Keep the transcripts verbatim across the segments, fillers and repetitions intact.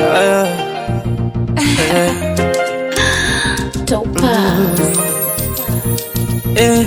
Yeah.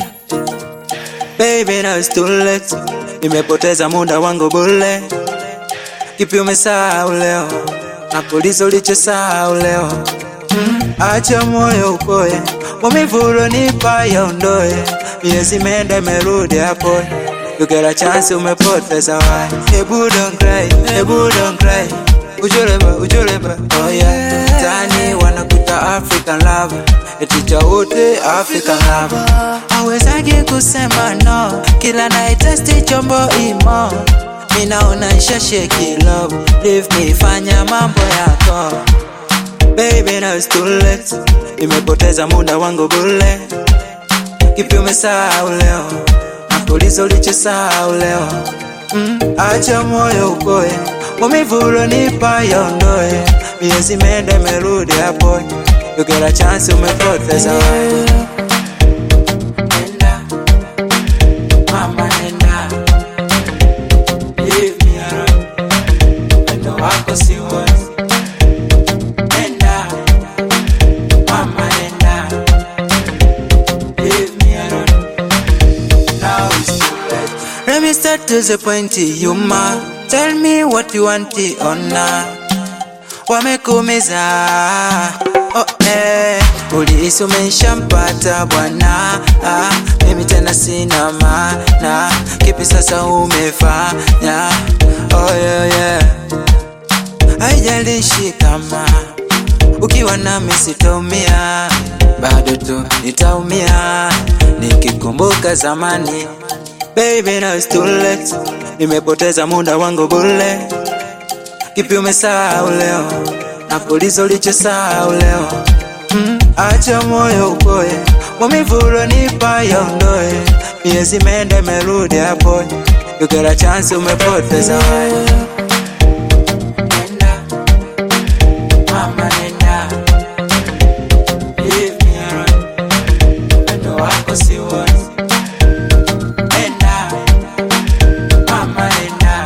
Baby, now it's too late. Nimepoteza muda wangu bure. Kipi umesahau leo? Nakuuliza ulichosahau leo. mm. Acha moyo upoe, maumivu ulonipa yaondoe. Miezi imeenda imerudi hapo. You get a chance umepoteza why? Ebu don't cry, ebu don't cry. Ujuleba, ujuleba, oh yeah. Tani wanakuita African lover, eticha wote African lover. Hawezagi kusema no, kila night testi chombo imo. Minaona isha shake love, leave me fanya mambo yako. Baby, now it's too late. Nimepoteza muda wangu bure. Kipi umesahau leo? Nakuuliza ulichosahau leo. mm. Acha moyo upoe, maumivu ulonipa yaondoe. Miezi imeenda imerudi hapo. You get a chance umepoteza why? Nenda, mama nenda. Leave me alone. Wendo wako siwezi. Nenda, mama nenda. Leave me alone. Now it's too late. Let me start to the point you ma. Tell me what you want or not. Wamekuumiza, oh eh. Ulihisi umeshampata bwana, ah. Mimi tena sina maana. Kipi sasa umefanya? Oh yeah yeah. Haijalishi kama ukiwa nami sitaumia, bado tu nitaumia nikikumbuka zamani. Baby, now it's too late. Nimepoteza muda wangu bure. Kipi umesahau leo? Nakuuliza ulichosahau leo. mm. Acha moyo upoe, maumivu ulonipa yaondoe. Miezi imeenda imerudi hapo. You get a chance umepoteza why? Nenda, mama nenda. Leave me alone. Wendo wako siwezi. Nenda, mama nenda.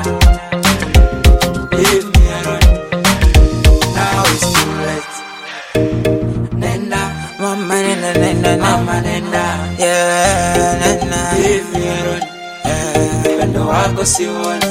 Leave me alone. Now it's too late. Nenda, mama nenda, nenda, mama nenda. Yeah, nenda. Leave me alone. Yeah, wendo wako siwezi.